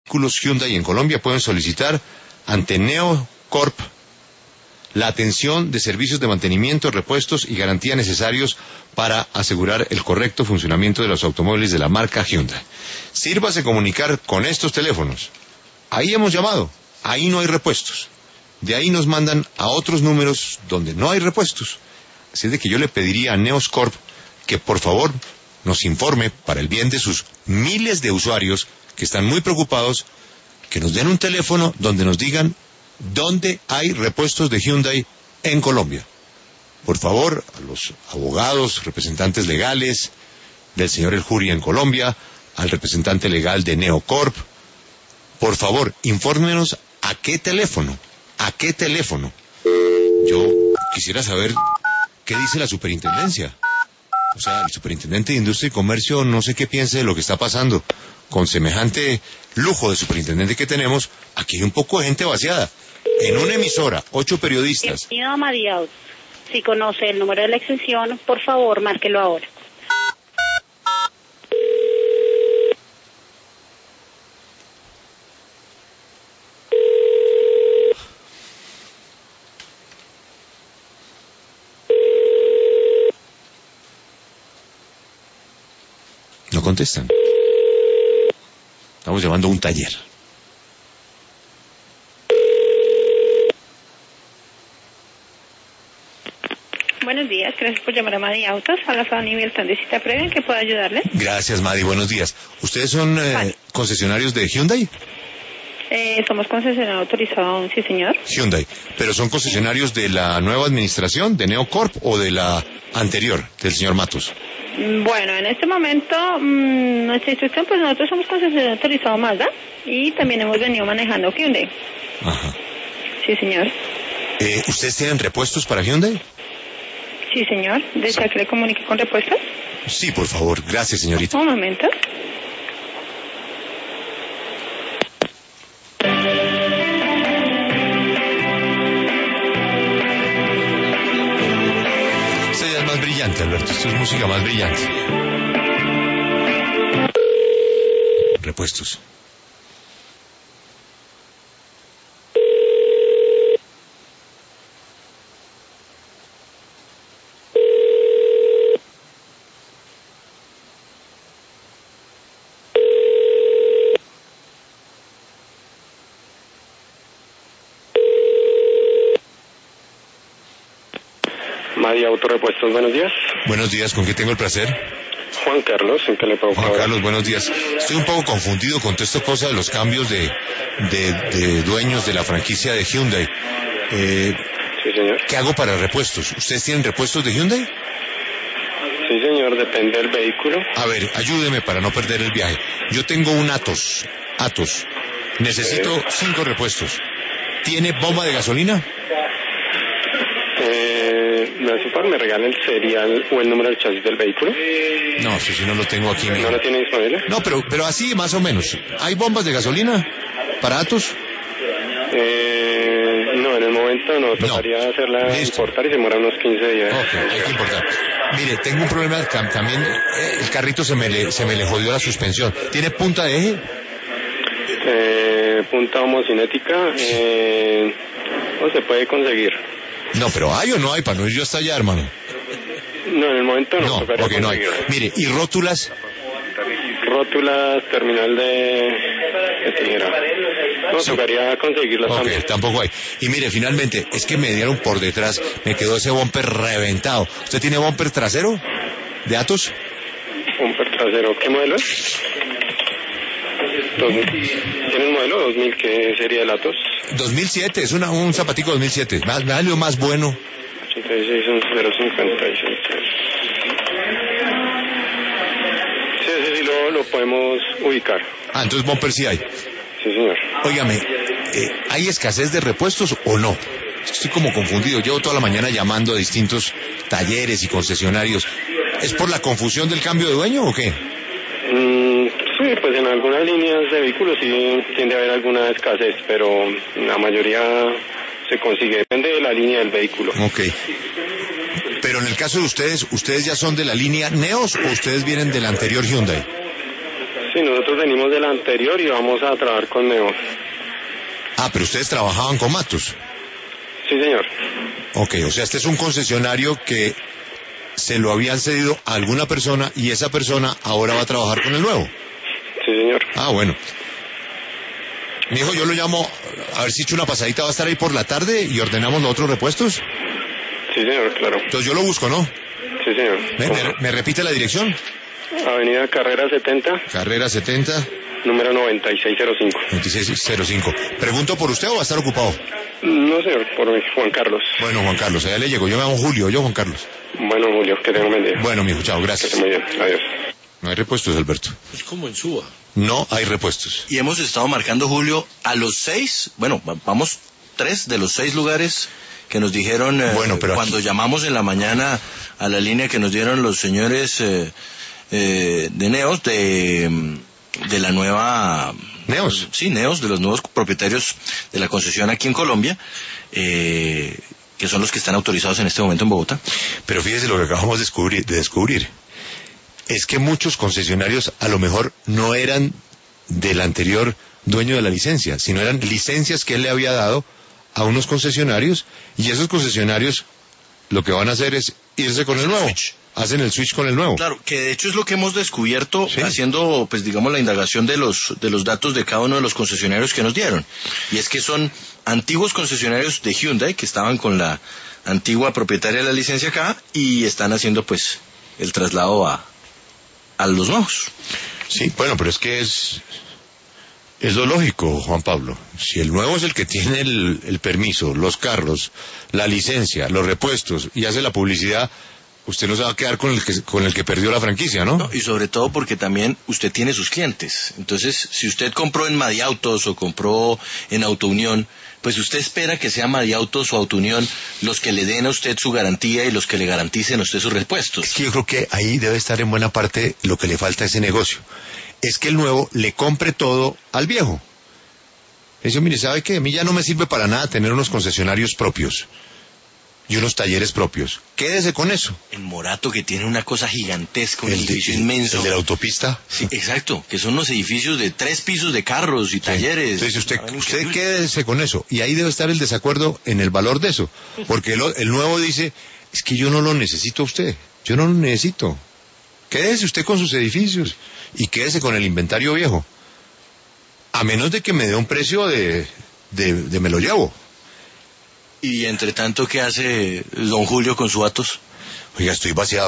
vehículos Hyundai en Colombia pueden solicitar ante Neo Corp la atención de servicios de mantenimiento, repuestos y garantía necesarios para asegurar el correcto funcionamiento de los automóviles de la marca Hyundai. Sírvase comunicar con estos teléfonos. Ahí hemos llamado, ahí no hay repuestos. De ahí nos mandan a otros números donde no hay repuestos. Así es de que yo le pediría a Neos Corp que por favor nos informe, para el bien de sus miles de usuarios que están muy preocupados, que nos den un teléfono donde nos digan dónde hay repuestos de Hyundai en Colombia. Por favor, a los abogados, representantes legales del señor El Juri en Colombia, al representante legal de Neocorp, por favor, infórmenos a qué teléfono. Yo quisiera saber qué dice la superintendencia. O sea, el superintendente de Industria y Comercio no sé qué piense de lo que está pasando. Con semejante lujo de superintendente que tenemos, aquí hay un poco de gente vaciada. En una emisora, 8 periodistas. Bienvenido a Madiaut. Si conoce el número de la extensión, por favor, márquelo ahora. No contestan. Estamos llamando a un taller. Buenos días, gracias por llamar a Madi Autos. Habla Fanny Beltrán de Cita Previa, ¿en qué puedo ayudarle? Gracias, Madi, buenos días. ¿Ustedes son concesionarios de Hyundai? Somos concesionario autorizado, sí señor. Hyundai, pero ¿son concesionarios de la nueva administración, de Neocorp, o de la anterior, del señor Matos? Bueno, en este momento, nuestra instrucción, pues nosotros somos concesionario autorizado Mazda y también hemos venido manejando Hyundai. Ajá. Sí señor. ¿Ustedes tienen repuestos para Hyundai? Sí señor. ¿Desea que le comunique con repuestos? Sí, por favor. Gracias, señorita. Un momento. Esta ya es más brillante, Alberto. Esto es música más brillante. Repuestos. Madi Autorepuestos, buenos días. Buenos días, ¿con qué tengo el placer? Juan Carlos, ¿en qué le puedo Juan colaborar? Carlos, buenos días. Estoy un poco confundido con toda esta cosa de los cambios de dueños de la franquicia de Hyundai. Sí, señor. ¿Qué hago para repuestos? ¿Ustedes tienen repuestos de Hyundai? Sí, señor, depende del vehículo. A ver, ayúdeme para no perder el viaje. Yo tengo un Atos. Necesito 5 repuestos. ¿Tiene bomba de gasolina? ¿Me regala el serial o el número del chasis del vehículo? No, eso sí no lo tengo aquí. ¿No lo tiene disponible? No, pero así más o menos. ¿Hay bombas de gasolina para Atos? No, en el momento no. Tocaría hacerla importar y se demora unos 15 días. Ok, hay que importar. Mire, tengo un problema también. El carrito se me le jodió la suspensión. ¿Tiene punta de eje? Punta homocinética. No se puede conseguir. No, pero ¿hay o no hay? Para no ir yo hasta allá, hermano. No, en el momento no. No, porque no hay. Mire, ¿y rótulas? Rótulas, terminal de tijera. No, sí. Tocaría conseguirlas también. Tampoco hay. Y mire, finalmente, es que me dieron por detrás, me quedó ese bumper reventado. ¿Usted tiene bumper trasero de Atos? Bumper trasero, ¿qué modelo es? ¿Tiene un modelo 2000? ¿Qué sería el Atos? 2007, es un zapatico 2007. Dale más bueno. 861056. Sí, ese sí lo podemos ubicar. Ah, entonces bumper sí hay. Sí, señor. Óigame, ¿hay escasez de repuestos o no? Estoy como confundido. Llevo toda la mañana llamando a distintos talleres y concesionarios. ¿Es por la confusión del cambio de dueño o qué? Sí, pues en algunas líneas de vehículos sí tiende a haber alguna escasez, pero la mayoría se consigue, depende de la línea del vehículo. Ok. Pero en el caso de ¿ustedes ya son de la línea Neos o ustedes vienen del anterior Hyundai? Sí, nosotros nosotros venimos del anterior y vamos a trabajar con Neo. Ah, pero ustedes trabajaban con Matus. Sí, señor. Ok, o sea, este es un concesionario que se lo habían cedido a alguna persona y esa persona ahora va a trabajar con el nuevo. Sí, señor. Ah, bueno. Mi hijo, yo lo llamo, a ver si echo una pasadita, va a estar ahí por la tarde y ordenamos los otros repuestos. Sí, señor, claro. Entonces yo lo busco, ¿no? Sí, señor. ¿Me repite la dirección? Avenida Carrera 70. Carrera 70. Número 9605. 9605. ¿Pregunto por usted o va a estar ocupado? No, señor, por mí, Juan Carlos. Bueno, Juan Carlos, allá le llego. Yo me llamo Julio, yo Juan Carlos. Bueno, Julio, que tenga un buen día. Bueno, mijo, chao, gracias. Que esté muy bien, adiós. No hay repuestos, Alberto. Es como en Suba. No hay repuestos. Y hemos estado marcando, Julio, a los 6, bueno, vamos 3 de los 6 lugares que nos dijeron pero cuando aquí llamamos en la mañana a la línea que nos dieron los señores de Neos, de la nueva... ¿Neos? Sí, Neos, de los nuevos propietarios de la concesión aquí en Colombia, que son los que están autorizados en este momento en Bogotá. Pero fíjese lo que acabamos de descubrir. Es que muchos concesionarios a lo mejor no eran del anterior dueño de la licencia, sino eran licencias que él le había dado a unos concesionarios, y esos concesionarios lo que van a hacer es irse con el nuevo. Hacen el switch con el nuevo. Claro, que de hecho es lo que hemos descubierto, ¿sí?, haciendo, pues digamos, la indagación de los datos de cada uno de los concesionarios que nos dieron. Y es que son antiguos concesionarios de Hyundai que estaban con la antigua propietaria de la licencia acá y están haciendo, pues, el traslado a los nuevos. Sí, bueno, pero es que es lo lógico, Juan Pablo. Si el nuevo es el que tiene el permiso, los carros, la licencia, los repuestos y hace la publicidad, usted no se va a quedar con el que perdió la franquicia, ¿no? No, y sobre todo porque también usted tiene sus clientes. Entonces, si usted compró en Madiautos o compró en Autounión, pues usted espera que sea Madiautos o Autounión los que le den a usted su garantía y los que le garanticen a usted sus repuestos. Es que yo creo que ahí debe estar en buena parte lo que le falta a ese negocio. Es que el nuevo le compre todo al viejo. Dice, mire, ¿sabe qué? A mí ya no me sirve para nada tener unos concesionarios propios y unos talleres propios. Quédese con eso. En Morato, que tiene una cosa gigantesca, un edificio inmenso. ¿El de la autopista? Sí, exacto, que son unos edificios de 3 pisos de carros y talleres. Entonces usted quédese con eso. Y ahí debe estar el desacuerdo en el valor de eso. Porque el nuevo dice, es que yo no lo necesito a usted. Yo no lo necesito. Quédese usted con sus edificios y quédese con el inventario viejo. A menos de que me dé un precio de me lo llevo. Y entre tanto, ¿qué hace don Julio con su Atos? Oiga, estoy vaciado.